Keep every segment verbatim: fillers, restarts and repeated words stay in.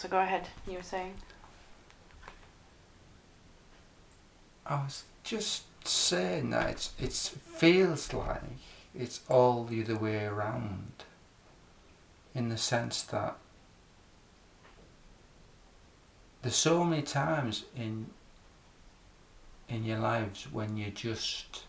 So go ahead, you were saying. I was just saying that it's, it feels like it's all the other way around, in the sense that there's so many times in in your lives when you're just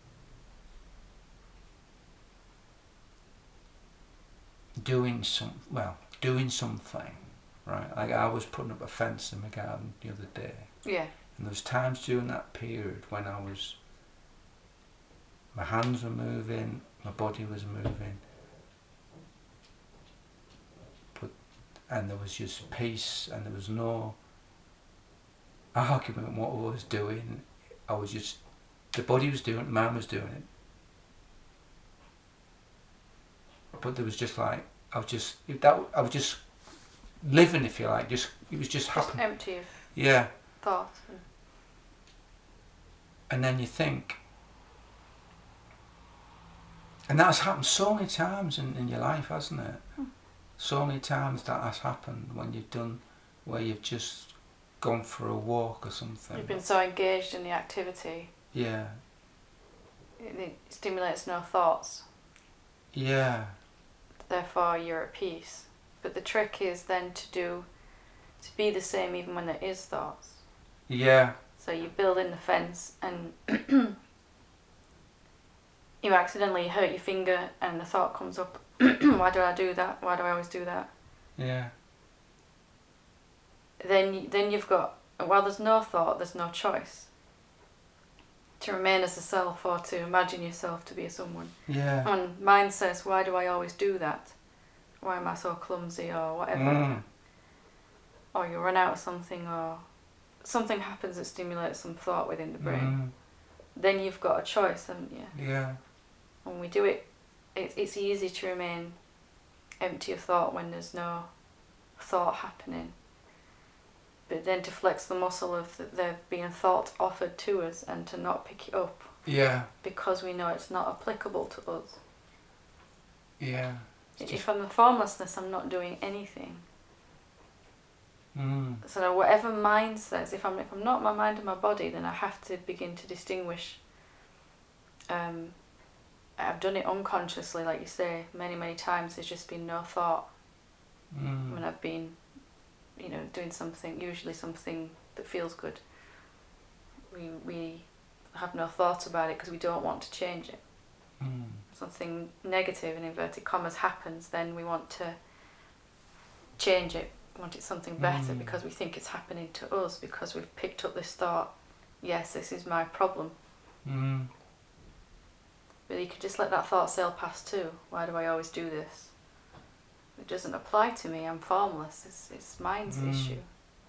doing some well doing something, right? Like I was putting up a fence in my garden the other day. Yeah. And there was times during that period when I was, my hands were moving, my body was moving, but and there was just peace, and there was no argument what I was doing. I was just, the body was doing it, the mind was doing it. But there was just like, I was just, that I was just living, if you like, just, it was just happening. Just empty of yeah. thoughts. And, and then you think, and that's happened so many times in, in your life, hasn't it? hmm. So many times that has happened when you've done, where you've just gone for a walk or something. You've been so engaged in the activity. Yeah. It, it stimulates no thoughts. Yeah. Therefore you're at peace. But the trick is then to do, to be the same even when there is thoughts. Yeah. So you build in the fence and you accidentally hurt your finger and the thought comes up, why do I do that? Why do I always do that? Yeah. Then, then you've got, while there's no thought, there's no choice. To remain as a self or to imagine yourself to be a someone. Yeah. And mind says, why do I always do that? Why am I so clumsy or whatever? Mm. Or you run out of something or something happens that stimulates some thought within the brain. Mm. Then you've got a choice, haven't you? Yeah. When we do it, it, it's easy to remain empty of thought when there's no thought happening. But then to flex the muscle of the, there being thought offered to us and to not pick it up. Yeah. Because we know it's not applicable to us. Yeah. If I'm in formlessness, I'm not doing anything. Mm. So now whatever mind says, if I'm if I'm not my mind and my body, then I have to begin to distinguish. Um, I've done it unconsciously, like you say, many many times. There's just been no thought Mm. when I've been, you know, doing something, usually something that feels good. We we have no thought about it because we don't want to change it. Mm. Something negative in inverted commas happens, then we want to change it. We want it something better Mm. because we think it's happening to us, because we've picked up this thought, yes, this is my problem. Mm. But you could just let that thought sail past too. Why do I always do this? It doesn't apply to me, I'm formless, it's, it's mind's Mm. issue.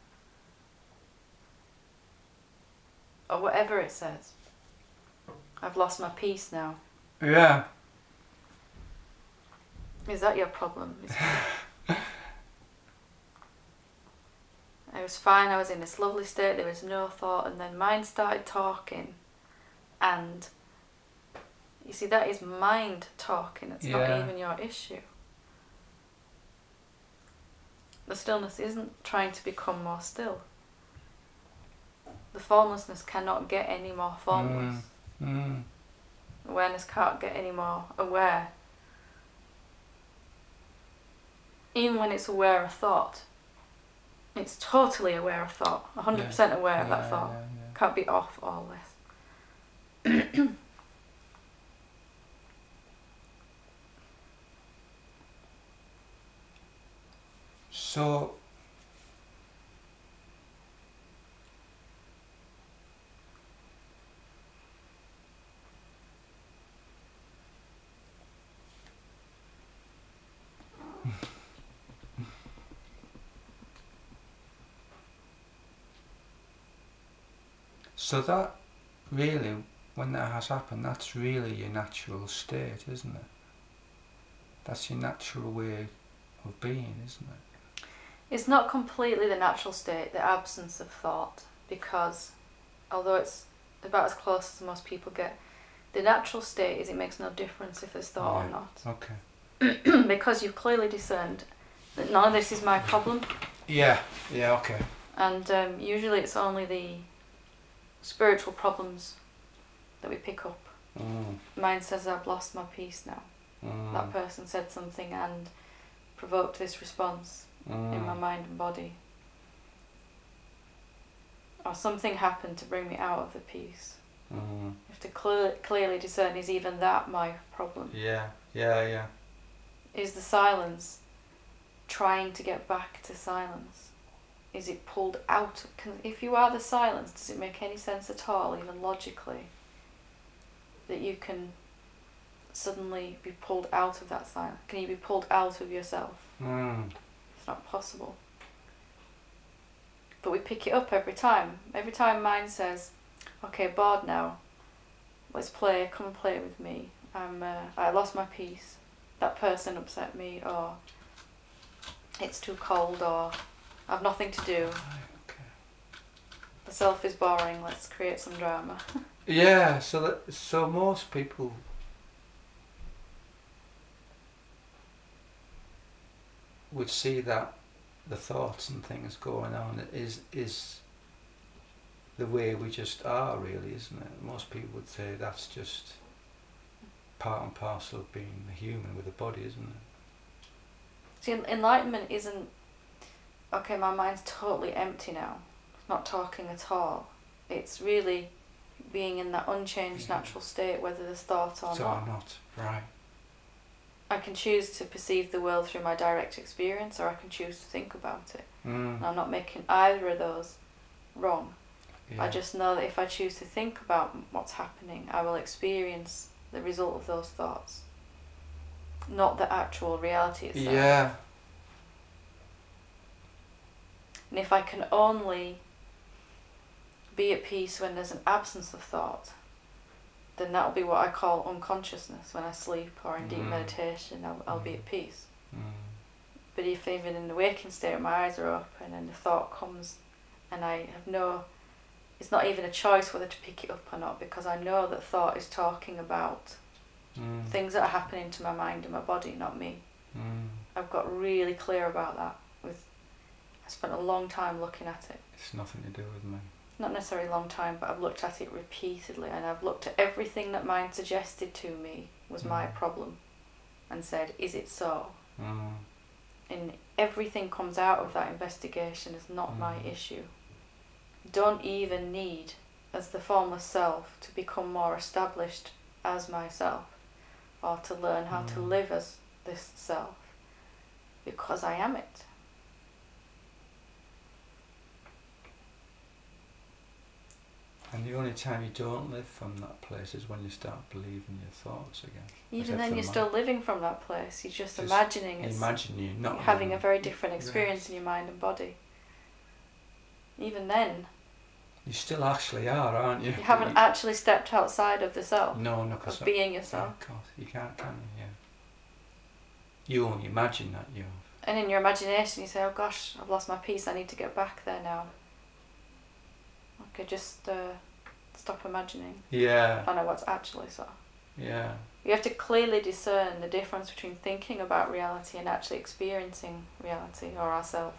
Or whatever it says. I've lost my peace now. Yeah. Is that your problem? Is I was fine, I was in this lovely state, there was no thought, and then mind started talking. And you see, that is mind talking, it's Yeah. not even your issue. The stillness isn't trying to become more still. The formlessness cannot get any more formless. Mm. Mm. Awareness can't get any more aware. Even when it's aware of thought, it's totally aware of thought, one hundred percent aware yeah. of that yeah, thought. Yeah, yeah. Can't be off or less. So, so that really, when that has happened, that's really your natural state, isn't it? That's your natural way of being, isn't it? It's not completely the natural state, the absence of thought, because although it's about as close as most people get, the natural state is it makes no difference if there's thought Yeah. or not. Okay. Because you've clearly discerned that none of this is my problem, Yeah, yeah, okay. And um, usually it's only the spiritual problems that we pick up. Mm. Mine says, I've lost my peace now. Mm. That person said something and provoked this response mm. in my mind and body. Or something happened to bring me out of the peace. Mm. You have to clear, clearly discern, is even that my problem? Yeah, yeah, yeah. Is the silence trying to get back to silence? Is it pulled out? Can, if you are the silence, does it make any sense at all, even logically, that you can suddenly be pulled out of that silence? Can you be pulled out of yourself? Mm. It's not possible. But we pick it up every time. Every time mine says, okay, bored now, let's play, come and play with me. I'm, uh, I lost my peace. That person upset me, or it's too cold, or I've nothing to do. Okay. The self is boring, let's create some drama. Yeah, so that so most people would see that the thoughts and things going on is is the way we just are, really, isn't it? Most people would say that's just part and parcel of being a human with a body, isn't it? See, enlightenment isn't, okay, my mind's totally empty now, not talking at all. It's really being in that unchanged Yeah. natural state, whether there's thought or So not. or not, right. I can choose to perceive the world through my direct experience, or I can choose to think about it. Mm. And I'm not making either of those wrong. Yeah. I just know that if I choose to think about what's happening, I will experience the result of those thoughts, not the actual reality itself. Yeah. And if I can only be at peace when there's an absence of thought, then that'll be what I call unconsciousness. When I sleep or in deep Mm. meditation, I'll, I'll be Mm. at peace. Mm. But if even in the waking state my eyes are open and the thought comes and I have no, it's not even a choice whether to pick it up or not, because I know that thought is talking about Mm. things that are happening to my mind and my body, not me. Mm. I've got really clear about that. With, I spent a long time looking at it. It's nothing to do with me. Not necessarily a long time, but I've looked at it repeatedly, and I've looked at everything that mind suggested to me was my Mm. problem and said, is it so? Mm. And everything comes out of that investigation is not Mm. my issue. Don't even need, as the formless self, to become more established as myself, or to learn how to Mm. live as this self, because I am it. And the only time you don't live from that place is when you start believing your thoughts again. Even Except then for you're mine. still living from that place. You're just, Just imagining it's Imagine you not you're having a living- very different experience Yes. in your mind and body. Even then, You still actually are, aren't you? you haven't You- actually stepped outside of the self, No, no, because of being yeah, yourself. of course you can't, can you? Yeah. You only imagine that you. And in your imagination you say, oh gosh, I've lost my peace, I need to get back there now. Okay, just uh, stop imagining. Yeah. Find out what's actually so. Yeah. You have to clearly discern the difference between thinking about reality and actually experiencing reality or ourself.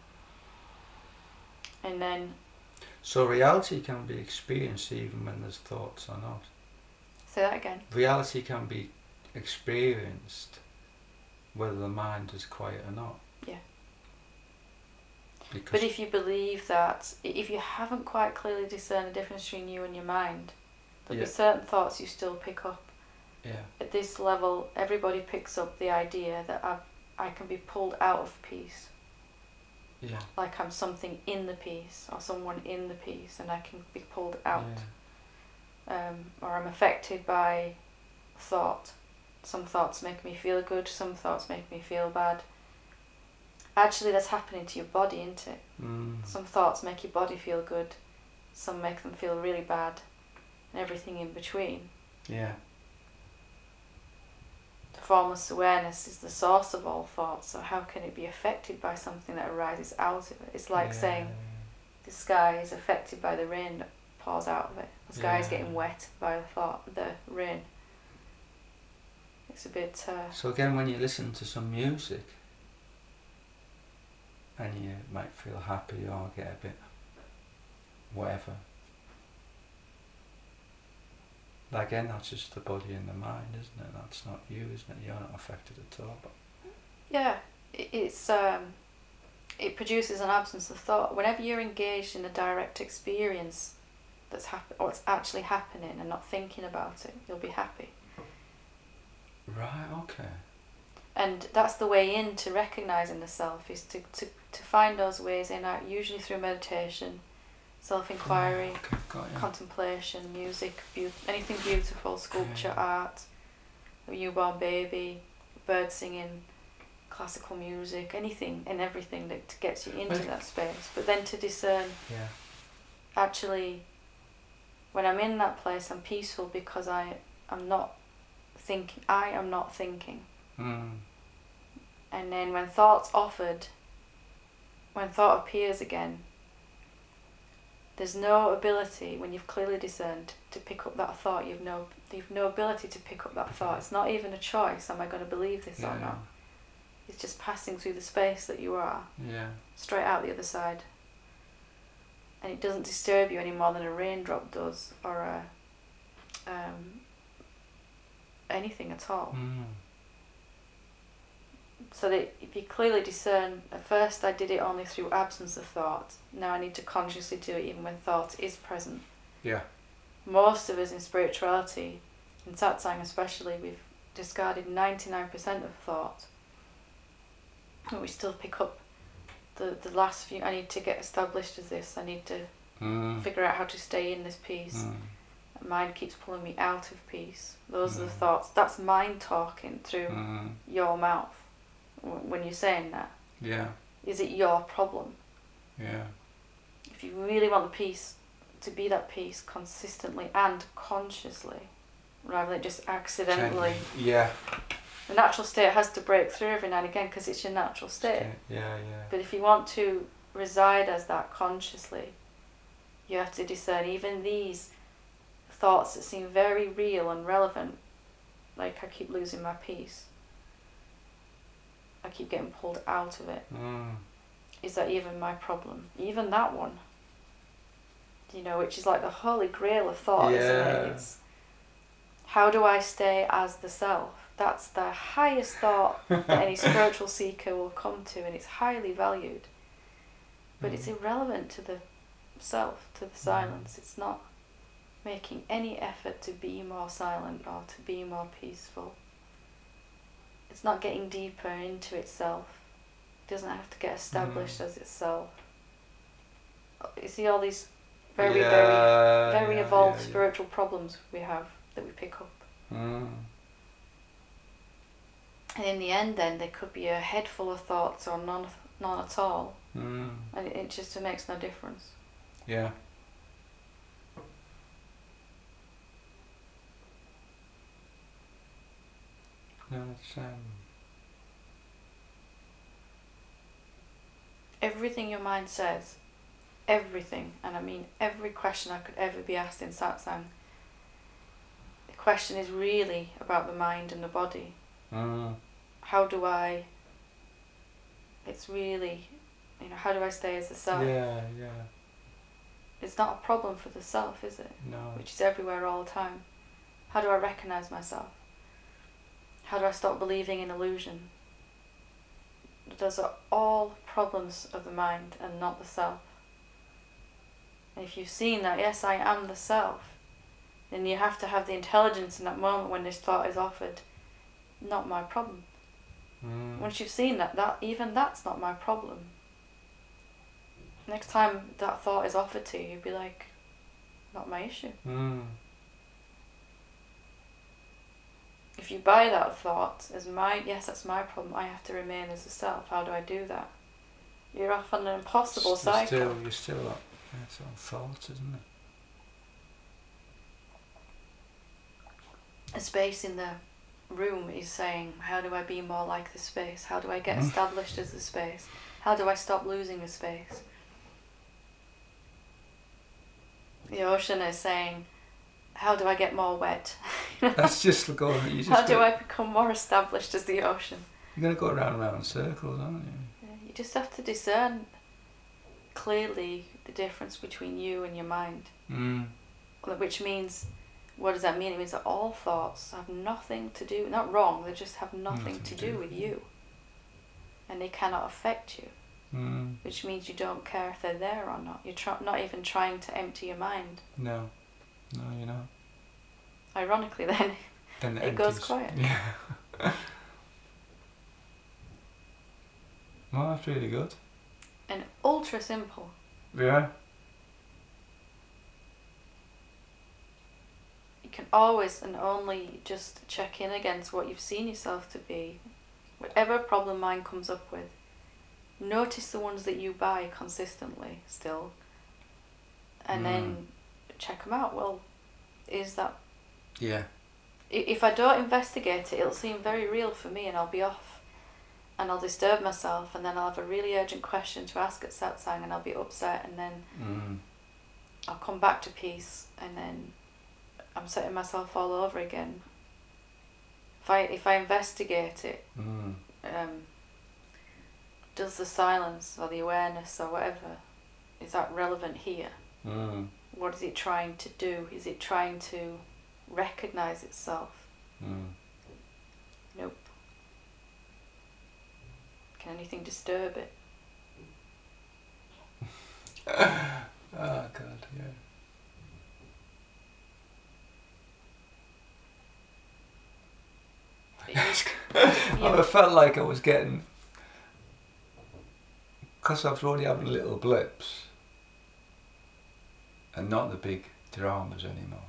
And then, So reality can be experienced even when there's thoughts or not. say that again. Reality can be experienced whether the mind is quiet or not. Yeah. Because But if you believe that, if you haven't quite clearly discerned the difference between you and your mind, there'll Yeah. be certain thoughts you still pick up. yeah. At this level, everybody picks up the idea that I've, I can be pulled out of peace. Yeah. Like I'm something in the peace, or someone in the peace, and I can be pulled out. Yeah. Um, or I'm affected by thought. Some thoughts make me feel good, some thoughts make me feel bad. Actually, that's happening to your body, isn't it? Mm. Some thoughts make your body feel good, some make them feel really bad, and everything in between. Yeah. The formless awareness is the source of all thoughts, so how can it be affected by something that arises out of it? It's like yeah. saying the sky is affected by the rain that pours out of it. The sky is Yeah. getting wet by the thought, the rain. It's a bit... Uh, So again, when you listen to some music and you might feel happy or get a bit whatever. But again, that's just the body and the mind, isn't it? That's not you, isn't it? You're not affected at all. But yeah, it, it's um, it produces an absence of thought. Whenever you're engaged in a direct experience that's happen, or it's actually happening, and not thinking about it, you'll be happy. Right. Okay. And that's the way into recognising the self, is to, to, to find those ways in, out, usually through meditation, self-inquiry, okay, got you. contemplation, music, be- anything beautiful, sculpture, Okay. art, a newborn baby, bird singing, classical music, anything and everything that gets you into Well, that space. But then to discern, Yeah. actually, when I'm in that place, I'm peaceful because I am not thinking. I am not thinking. Mm. And then when thought's offered, when thought appears again, there's no ability, when you've clearly discerned, to pick up that thought. You've no, you've no ability to pick up that thought. It's not even a choice, am I going to believe this Yeah. or not? It's just passing through the space that you are, Yeah. straight out the other side. And it doesn't disturb you any more than a raindrop does, or a, um, anything at all. Mm. So that if you clearly discern, at first I did it only through absence of thought, now I need to consciously do it even when thought is present. Yeah. Most of us in spirituality, in satsang especially, we've discarded ninety-nine percent of thought. And we still pick up the, the last few. I need to get established as this, I need to Mm. figure out how to stay in this peace. Mm. Mind keeps pulling me out of peace. Those are the Mm. thoughts. That's mind talking through Mm. your mouth w- when you're saying that. Yeah. Is it your problem? Yeah. If you really want the peace, to be that peace consistently and consciously, rather than just accidentally. Yeah. The natural state has to break through every now and again because it's your natural state. Okay. Yeah. Yeah. But if you want to reside as that consciously, you have to discern even these thoughts that seem very real and relevant, like I keep losing my peace, I keep getting pulled out of it. Mm. Is that even my problem? Even that one, you know, which is like the holy grail of thought, isn't Yeah. it? It's how do I stay as the self? That's the highest thought that any spiritual seeker will come to, and it's highly valued. But Mm. it's irrelevant to the self, to the silence. It's not making any effort to be more silent or to be more peaceful. It's not getting deeper into itself. It doesn't have to get established Mm. as itself. You see all these very, Yeah, very, very yeah, evolved yeah, yeah. spiritual problems we have that we pick up. Mm. And in the end then, there could be a head full of thoughts or none, none at all. Mm. And it, it just makes no difference. Yeah. No, it's um. Everything your mind says, everything, and I mean every question I could ever be asked in satsang, the question is really about the mind and the body. Mm. How do I, it's really, you know, how do I stay as the self? Yeah, yeah. It's not a problem for the self, is it? No. Which is everywhere all the time. How do I recognise myself? How do I stop believing in illusion? Those are all problems of the mind and not the self. And if you've seen that, yes, I am the self, then you have to have the intelligence in that moment when this thought is offered. Not my problem. Mm. Once you've seen that, that even that's not my problem. Next time that thought is offered to you, you'll be like, not my issue. Mm. If you buy that thought as my, yes, that's my problem, I have to remain as a self, how do I do that? You're off on an impossible You're cycle. Still, you're still up. Yeah, it's all thought, isn't it? A space in the room is saying, how do I be more like the space? How do I get Mm. established as the space? How do I stop losing the space? The ocean is saying, how do I get more wet? That's just going. You just How do go, I become more established as the ocean? You're going to go round and round in circles, aren't you? You just have to discern clearly the difference between you and your mind. Mm. Which means, what does that mean? It means that all thoughts have nothing to do, not wrong, they just have nothing, nothing to, to do, do with you. And they cannot affect you. Mm. Which means you don't care if they're there or not. You're tr- not even trying to empty your mind. No. No, you're not. Ironically then, then it, it goes quiet. Yeah. Well, that's really good. And ultra simple. Yeah. You can always and only just check in against what you've seen yourself to be. Whatever problem mind comes up with, notice the ones that you buy consistently still. And mm. then check them out. Well, is that... Yeah. If I don't investigate it, it'll seem very real for me and I'll be off. And I'll disturb myself, and then I'll have a really urgent question to ask at satsang, and I'll be upset, and then mm. I'll come back to peace, and then I'm setting myself all over again. If I if I investigate it, mm. um, does the silence or the awareness or whatever, is that relevant here? Mm. What is it trying to do? Is it trying to recognize itself? Mm. Nope. Can anything disturb it? Oh God, yeah. I felt like I was getting, because I was only having little blips and not the big dramas anymore.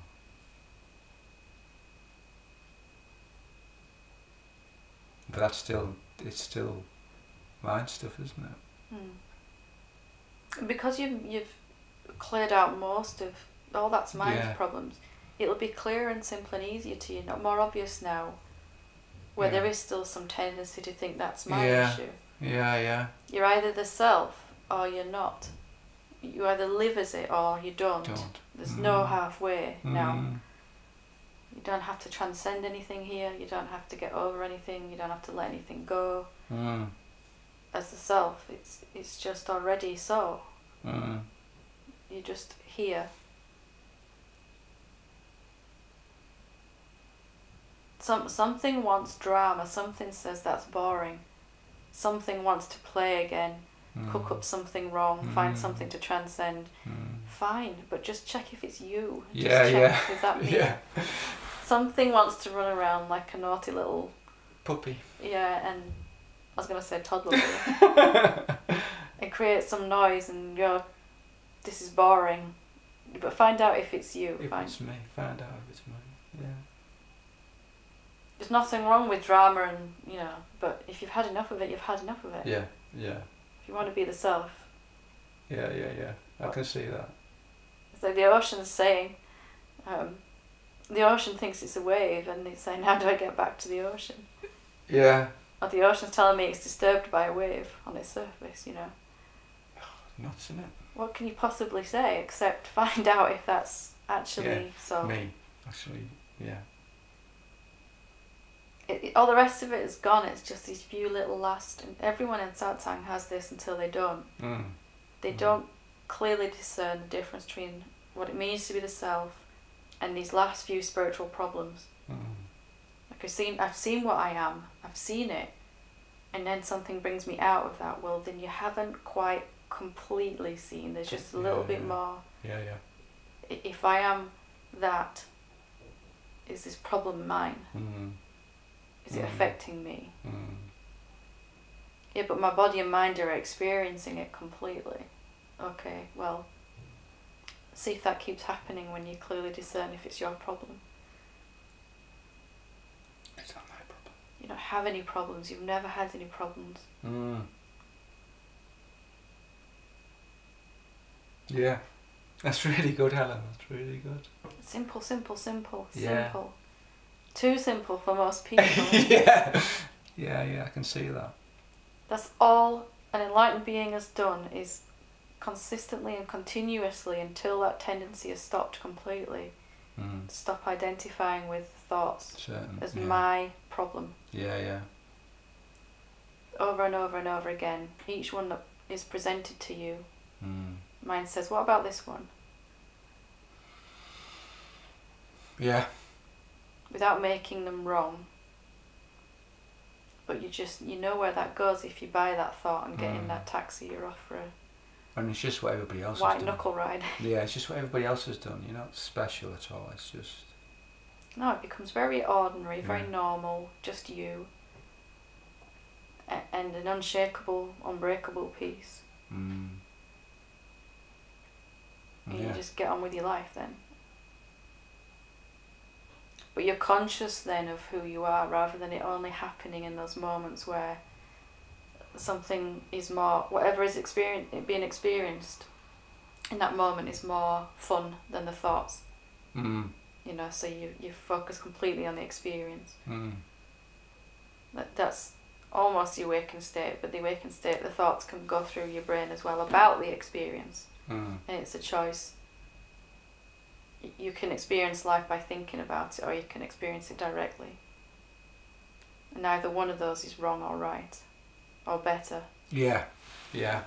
But that's still, it's still mind stuff, isn't it? Mm. Because you've, you've cleared out most of, all that's mind yeah. problems, it'll be clearer and simpler and easier to you, not more obvious now, where yeah. there is still some tendency to think that's my yeah. issue. Yeah, yeah. You're either the self or you're not. You either live as it or you don't. don't. There's mm. no halfway mm. now. You don't have to transcend anything here, you don't have to get over anything, you don't have to let anything go. Mm. As the self, it's it's just already so. Mm. You're just here. Some something wants drama, something says that's boring. Something wants to play again, mm. cook up something wrong, mm. find something to transcend. Mm. Fine, but just check if it's you. Just yeah, check, yeah. is that me? Yeah. Something wants to run around like a naughty little puppy. Yeah, and I was gonna say toddler, and create some noise, and go, this is boring. But find out if it's you. If Fine. it's me, find out if it's me. Yeah. There's nothing wrong with drama, and you know, but if you've had enough of it, you've had enough of it. Yeah, yeah. If you want to be the self. Yeah, yeah, yeah. I can see that. It's like the ocean's saying, um, the ocean thinks it's a wave, and it's saying, how do I get back to the ocean? Yeah. Or the ocean's telling me it's disturbed by a wave on its surface, you know. Nuts, isn't it? What can you possibly say except find out if that's actually yeah, so? Me, actually, yeah. It, it, all the rest of it is gone. It's just these few little last. And everyone in satsang has this until they don't. Mm. They mm. don't clearly discern the difference between what it means to be the self and these last few spiritual problems. Mm. Like I've seen, I've seen what I am. I've seen it, and then something brings me out of that. Well, then you haven't quite completely seen. There's just a little yeah, bit yeah. more. Yeah, yeah. If I am that, is this problem mine? Mm. Is it mm. affecting me? Mm. Yeah, but my body and mind are experiencing it completely. Okay, well, see if that keeps happening when you clearly discern if it's your problem. It's not my problem. You don't have any problems. You've never had any problems. Mm. Yeah. That's really good, Helen. That's really good. Simple, simple, simple, yeah. simple. Too simple for most people. yeah. Yeah, yeah, I can see that. That's all an enlightened being has done, is consistently and continuously, until that tendency is stopped completely, mm. stop identifying with thoughts Certain, as yeah. my problem. Yeah, yeah. over and over and over again, each one that is presented to you, Mm. mind says, what about this one? Yeah. Without making them wrong. But you just, you know where that goes if you buy that thought and get Mm. in that taxi, you're off for a And it's just what everybody else white has done. knuckle ride. Yeah, it's just what everybody else has done. You're not special at all. It's just... No, it becomes very ordinary, very Yeah. normal, just you. A- and an unshakable, unbreakable peace. Mm. And Yeah. you just get on with your life then. But you're conscious then of who you are, rather than it only happening in those moments where something is more, whatever is experience, being experienced in that moment is more fun than the thoughts. Mm. You know, so you, you focus completely on the experience. Mm. That That's almost the awakened state, but the awakened state, the thoughts can go through your brain as well about the experience. Mm. And it's a choice. Y- You can experience life by thinking about it, or you can experience it directly. And neither one of those is wrong or right, or better. Yeah. Yeah.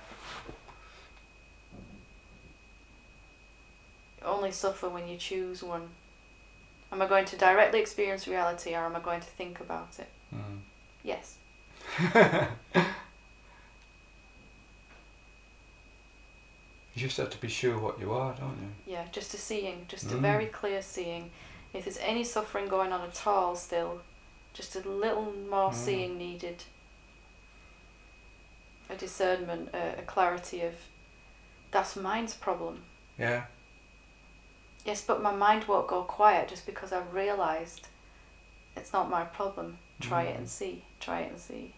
You only suffer when you choose one. Am I going to directly experience reality, or am I going to think about it? Mm. Yes. You just have to be sure what you are, don't you? Yeah, just a seeing, just a Mm. very clear seeing. If there's any suffering going on at all still, just a little more Mm. seeing needed. A discernment, a, a clarity of, that's mind's problem. Yeah. Yes, but my mind won't go quiet just because I've realised it's not my problem. Try it Mm. and see. Try it and see.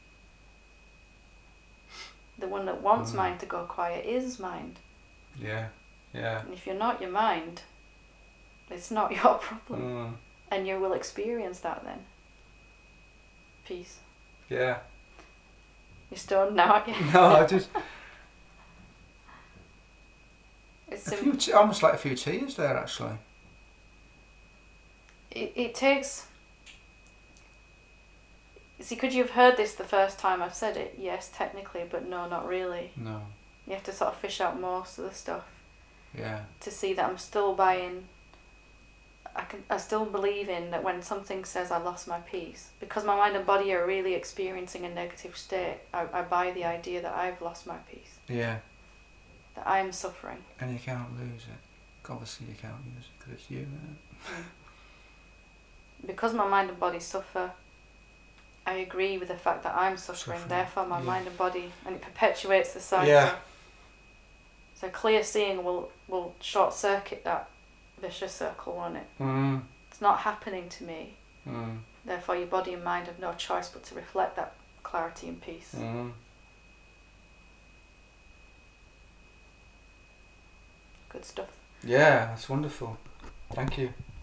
The one that wants Mm. mind to go quiet is mind. Yeah. Yeah. And if you're not your mind, it's not your problem. Mm. And you will experience that then. Peace. Yeah. You're stoned now, aren't you? No, I just... It's a sim- few t- almost like a few tears there, actually. it, it takes... See, could you have heard this the first time I've said it? Yes, technically, but no, not really. No. You have to sort of fish out most of the stuff Yeah. to see that I'm still buying... I can. I still believe in that when something says I lost my peace, because my mind and body are really experiencing a negative state, I, I buy the idea that I've lost my peace, Yeah. that I'm suffering. And you can't lose it. Obviously you can't lose it because it's you, isn't it? Because my mind and body suffer, I agree with the fact that I'm suffering, Suffering, therefore my yeah. mind and body, and it perpetuates the cycle. Yeah. So clear seeing will, will short circuit that vicious circle, won't it? Mm. It's not happening to me, Mm. therefore your body and mind have no choice but to reflect that clarity and peace. Mm. Good stuff. Yeah, that's wonderful. Thank you.